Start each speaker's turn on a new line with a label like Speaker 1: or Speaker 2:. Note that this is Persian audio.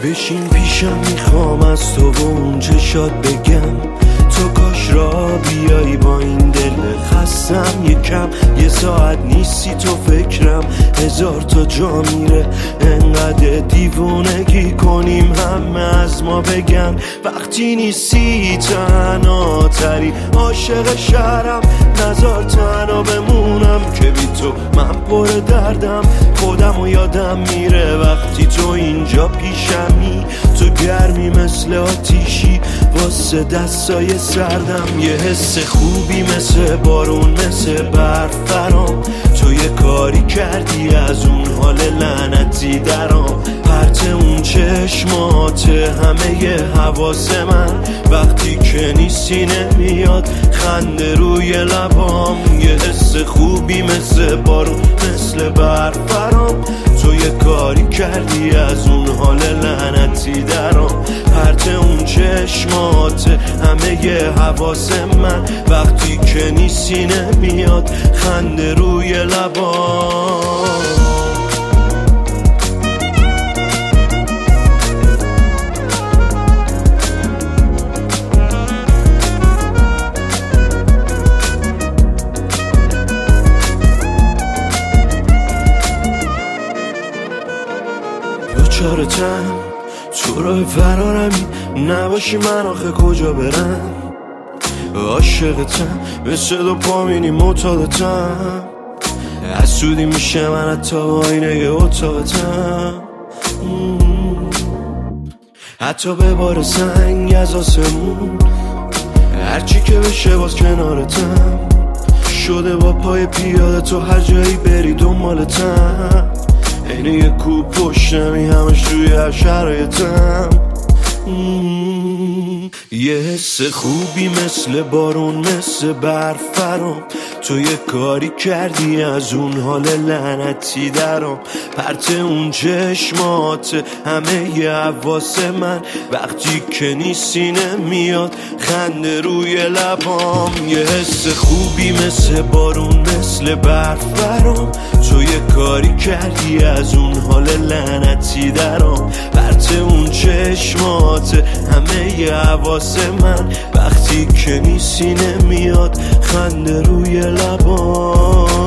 Speaker 1: بشین پیشم، میخوام از تو و اون چشات بگم تو کاش را بیایی با این دل خستم. یکم یه ساعت نیستی تو فکرم، هزار تا جا میره انقدر دیوونگی کنیم همه از ما بگن وقتی نیستی تنها تری عاشق شهرم. نزار تنها بمونم که بی تو من پر دردم، خودم و یادم میره وقتی تو اینجا پیشمی. تو گرمی مثل آتیشی واسه دستای سردم، یه حس خوبی مثل بارون مثل برف برام. تو یه کاری کردی از اون حال لعنتی درام، پرت اون چشمات همه ی حواس من وقتی که نیستی نمیاد خنده روی لبام. یه حس خوبی مثل بارون مثل برف برام، تو یه کاری کردی از اون حال لعنتی درام، پرت اون چشمات همه ی حواس من وقتی که نیستی نمیاد خنده روی لبام. دوچارتم تو راه فرارمی، نباشی من آخه کجا برم. عاشقتم مثل دو پامینی معتادتم، حسودی میشه من حتی با آینه ی اتاقتم. حتی به بار سنگ از آسمون هرچی که بشه باز کنارتم، شده با پای پیاده تو هر جایی بری دنبالتم. اینه یه کوب پشتمی همش توی هر شرایطم. یه حس خوبی مثل بارون مثل برف برام، تو یه کاری کردی از اون حال لعنتی درام، پرت اون چشمات همه ی حواس من وقتی که نیستی نمیاد خنده روی لبام. یه حس خوبی مثل بارون مثل برف برام، تو یه کاری کردی از اون حال لعنتی درام، پرت اون چشمات همه ی حواس من وقتی که نیستی نمیاد خنده روی لبام.